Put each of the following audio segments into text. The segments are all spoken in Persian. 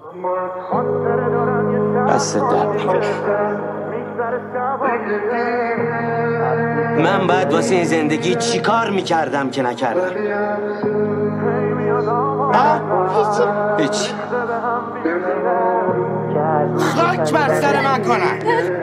دست درد نکنه. من باید واسه این زندگی چی کار میکردم که نکردم؟ هیچی. خاک بر سر من کنن.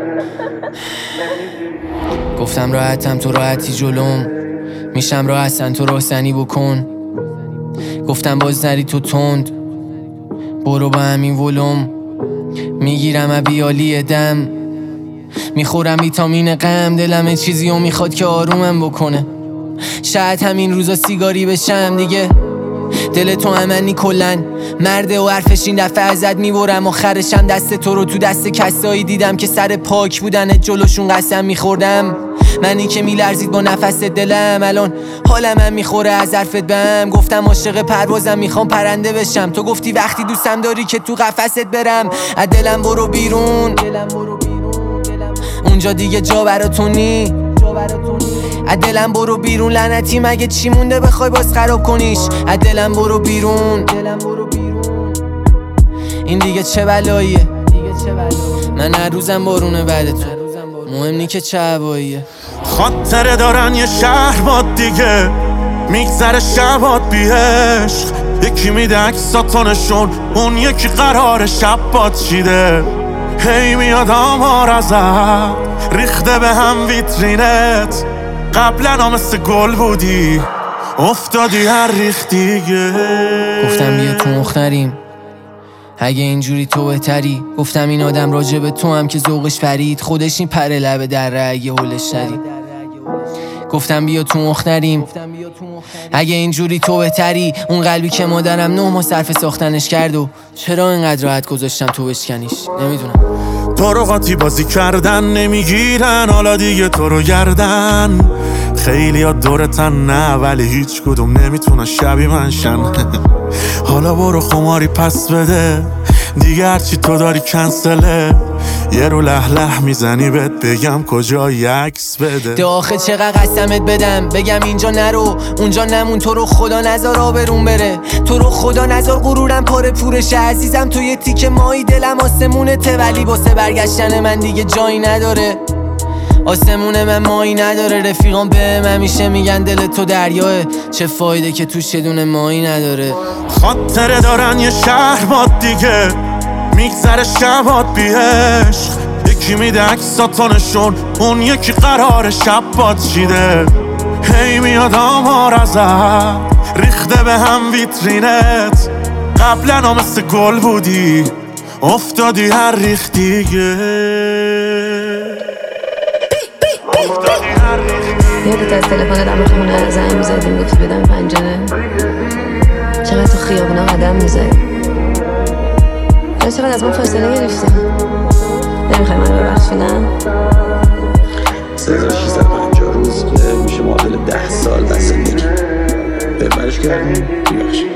گفتم راحتم تو راحتی جلوم، میشم راحتن تو راهزنی بکن. گفتم باز نری تو تند، برو با همین ولوم. میگیرم ابیالی دم، میخورم ویتامین غم. دلم چیزی رو میخواد که آرومم بکنه. شاید همین روزا سیگاری بشم دیگه. دل تو امنی کلن مرده و حرفش این دفعه ازت میبرم. آخرشم دست تو رو تو دست کسایی دیدم که سر پاک بودن جلوشون قسم میخوردم. منی که میلرزید با نفس دلم، الان حالم هم میخوره از حرفت بهم. گفتم عاشق پروازم میخوام پرنده بشم، تو گفتی وقتی دوستم داری که تو قفست برم. از دلم برو بیرون، اونجا دیگه جا براتون نی. از دلم برو بیرون لعنتی، مگه چی مونده بخوای باز خراب کنیش؟ از دلم برو بیرون، این دیگه چه بلاییه؟ من هر روزم بارونه بعد تو، مهم نی که چه هواییه. خاطره دارن یه شهر باد دیگه، میگذره شبات بی عشق. یکی میده عکساتونشون، اون یکی قرار شب باد چیده. هی میاد آمار ازت ریخته به هم ویترینت. قبلا مثل گل بودی افتادی هر ریخت دیگه. گفتم بیا تو مختریم اگه اینجوری تو بهتری. گفتم این آدم راجع به تو هم که ذوقش پرید، خودش این پره لبه در اگه هولش ندید. گفتم بیا تو مختریم اگه اینجوری تو بهتری. اون قلبی که مادرم 9 ماه صرف ساختنش کرد و چرا اینقدر راحت گذاشتم تو بشکنیش نمیدونم. تو رو قاطی بازی کردن نمیگیرن حالا دیگه تو رو گردن. خیلی ها دورتن نه ولی هیچ کدوم نمیتونن شبیه من شن. حالا برو خماری پس بده دیگه، هرچی تو داری کنسله. یه رو لح میزنی بهت بگم کجا عکس بده. داخل چقدر قسمت بدم بگم اینجا نرو اونجا نمون. تو رو خدا نزار آبرون بره، تو رو خدا نزار غرورم پاره پورشه. عزیزم تو یه تیکه مایی دلم آسمونته، ولی واسه برگشتن من دیگه جایی نداره. آسمون من مایی نداره، رفیقام بهم همیشه میگن دل تو دریاه. چه فایده که توش یه دونه مایی نداره. خاطره دارن یه شهر باد دیگه، میگذره شبات بی عشق. یکی میده عکساتونشون، اون یکی قرار شب باد چیده. هی میاد آمار ازت ریخته به هم ویترینت. قبلا مثل گل بودی افتادی هر ریخت دیگه. یادت از تلفن دم خونه زنگ میزدیم گفتی بدم پنجره. چقدر تو خیابونا قدم میزدی، چقدر از من فاصله گرفتی. نمیخوای منو ببخشی نه؟ 3650 روز که میشه معادل 10 سال بس زندگی. ببرش کردیم بیبخشی.